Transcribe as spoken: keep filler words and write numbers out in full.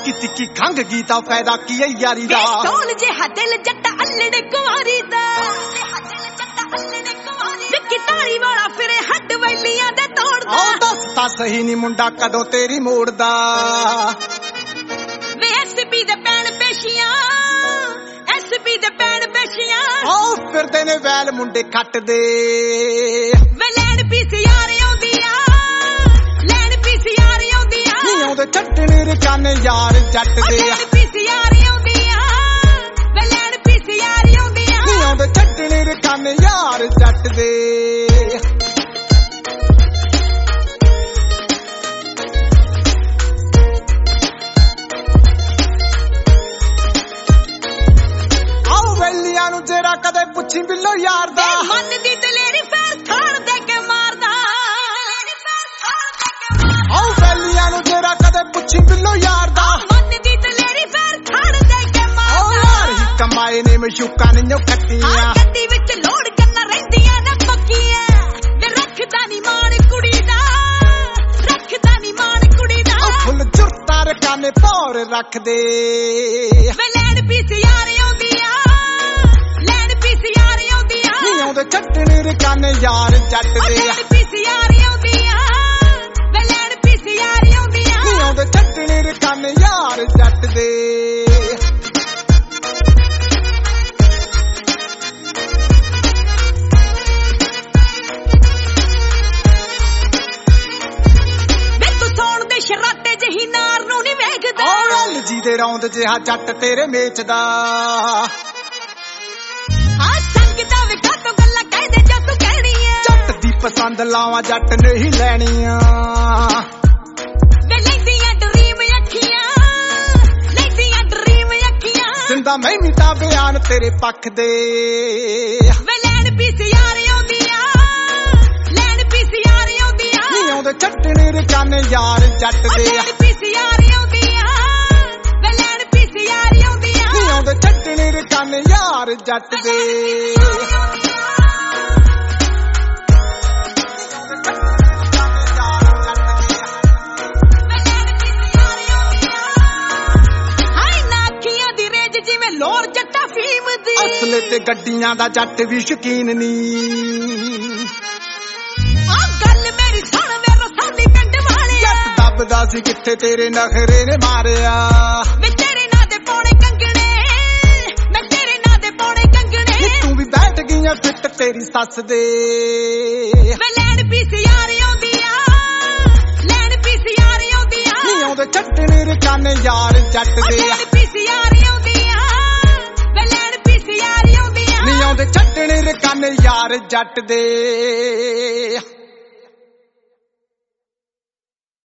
तिक्की तिक्की खंग गीता फायदा की है यारी दा ढोल जिहा दिल जट्टा अल्लड़े कुंवारी दा विक्की तारी वाला फिरे हट वैलियां दे तोड़दा ओ दसता सही नी मुंडा कदों तेरी मोड़दा वे एसपी दे पैण पेशियां एसपी दे पैण पेशियां ओ फिरदे ने वैल मुंडे खट दे वे लैन पीसीआर आउंदियां लैन पीसीआर आउंदियां नी आउंदे छट्टने रकाने यार जट दे लैन पीसीआर आउंदियां वे लैन पीसीआर आउंदियां नी आउंदे छट्टने रकाने यार जट दे जेरा कदे पुछी बिल्लो यार दा मन दी दलेरी पैर थाड़ दे के मारदा ओ वैलियां नु जेरा कदे पुछी बिल्लो यार दा मन दी दलेरी पैर थाड़ दे के मारदा ओ यार ही कमाए ने मशूका ने कट्टियां गड्डी विच लोड़ गन्ना रहिंदियां ना पक्कीਆਂ वे रखदा नी मान कुड़ी दा रखदा नी मान कुड़ी दा ओ फुल जुरता रकाने पौर रख दे वे लैन पीसीआर आउंदियां आउंदे छट्टने रकाने यार जट दे लैन पीसीआर आउंदियां वे लैन पीसीआर आउंदियां नी आउंदे छट्टने रकाने यार जट दे वे तू सोण दे शराटे जही नार नूं नी वेखदा ओ वैल जी दे रौंद जिहा जट तेरे मेचदा पसंद लावा जट नहीं लैनियां वे लैंदियां ड्रीम अखियां लैंदियां ड्रीम अखियां जिंदा मैं मिटा बयान तेरे पख दे वे लैन पीसीआर आउंदियां लैन पीसीआर आउंदियां नी आउंदे छट्टने रकाने यार जट दे लैन पीसीआर आउंदियां वे लैन पीसीआर आउंदियां नी आउंदे छट्टने रकाने यार जट दे असले ते गड्डियां दा जट भी शकीन नी आ गल मेरी सुन वे रसौली पिंड वालिया जट दबदा सी किथे तेरे नखरे ने मारिया वे तेरे नां दे पौने कंगणे मैं तेरे नां दे पौने कंगणे तू भी बैठ गईया फिट तेरी सस दे वे लैन पीसीआर आउंदियां लैन पीसीआर आउंदियां नी आउंदे छट्टने रकाने यार जट दे लैन पीसीआर आउंदियां वे लैन पीसीआर आउंदियां नी आउंदे छट्टने रकाने यार जट दे।